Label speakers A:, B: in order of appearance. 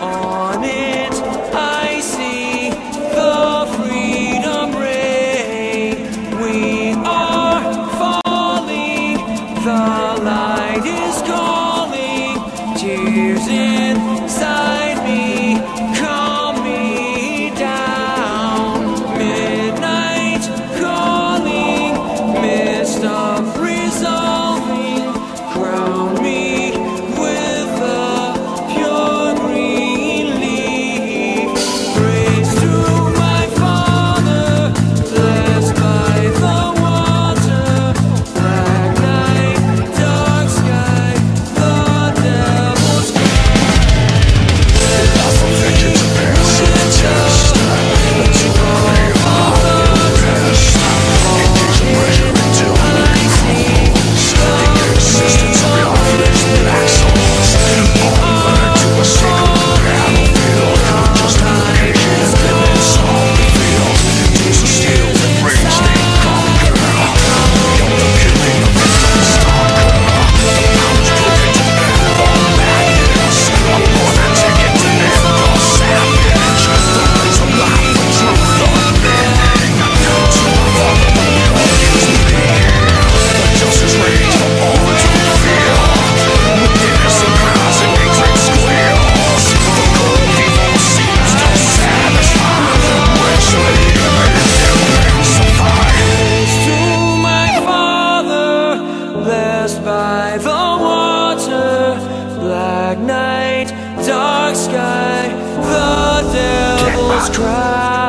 A: On it I see the freedom ray. We are falling, the light is calling. Tears inside me, calm me down. Midnight calling, mist of resolving. Crown me with the pure green leaf. Praise to my Father, blessed by the water. Black night, dark sky, the devil's by the water, black night, dark sky, the devil's cry.